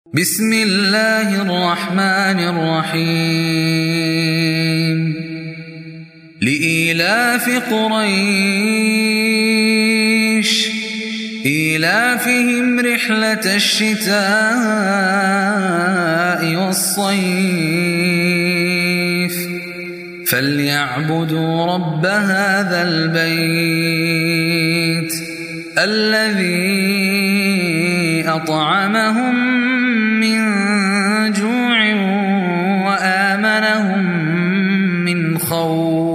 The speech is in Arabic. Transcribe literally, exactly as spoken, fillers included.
بسم الله الرحمن الرحيم لإيلاف قريش إيلافهم رحلة الشتاء والصيف فليعبدوا رب هذا البيت الذي أطعمهم من جوع وآمنهم من خوف.